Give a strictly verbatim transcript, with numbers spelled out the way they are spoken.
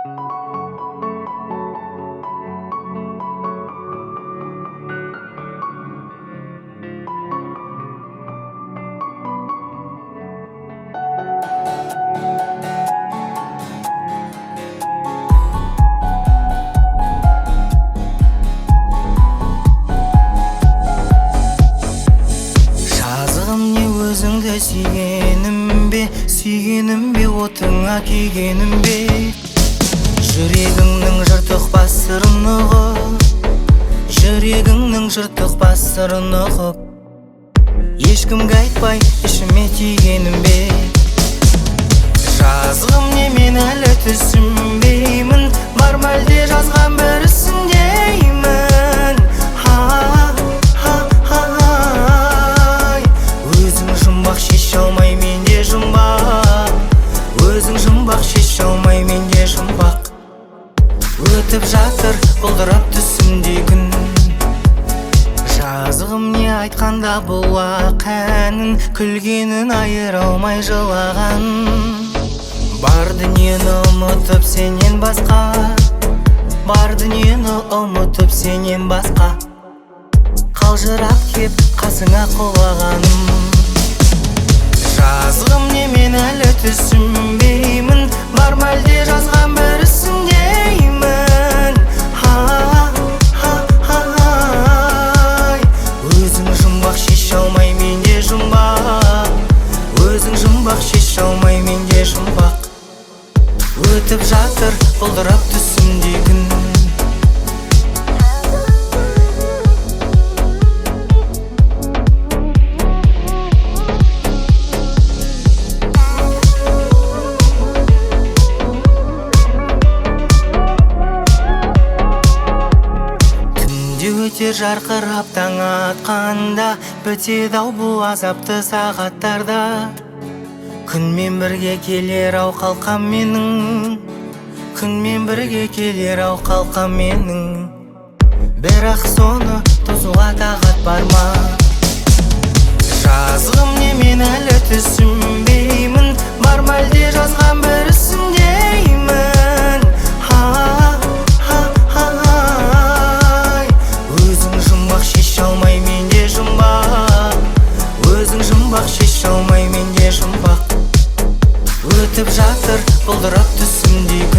Сүйгенім бе, сүйгенім бе, отыңа күйгенім бе. Жүрегіңнің жыртық бас сырын ұғып, жүрегіңнің жыртық бас сырын ұғып, ешкімге айтпай ішіме түйгенім бе. Жазғым не, мен әлі түсінбеймін, бар ма әлде жазған бір ісіндеймін. Шеше алмай менде жұмбақ, өзің жұмбақ, шеше алмай менде жұмбақ. Өтіп жатыр бұлдырап түсімдей күн. Жазғым не айтқанда бұл ақ әнін, күлгенін айыра алмай жылаған. Бар дүниені ұмытып сенен басқа, бар дүниені ұмытып сенен басқа, қалжырап кеп қасыңа құлағаным. Жазғым не, мен әлі түсінбеймін, бар ма әлде жазған бір ісіндеймін. Өзің жұмбақ, шеше алмай менде жұмбақ, өзің жұмбақ, шеше алмай менде жұмбақ. Өтіп жатыр бұлдырап түсімдей күн. Өтер жарқырап таң атқанда, бітеді-ау бұл азапты сағаттарда. Күнмен бірге келер ау қалқам менің, күнмен бірге келер ау қалқам менің. Бірақ соны тозуға тағат бар ма? Жазғым не, мен әлі түсінбеймін, бар ма әлде жазған бір ісіндеймін. Шеше алмай менде жұмбақ, өзің жұмбақ, шеше алмай менде жұмбақ. Өтіп жатыр бұлдырап түсімдей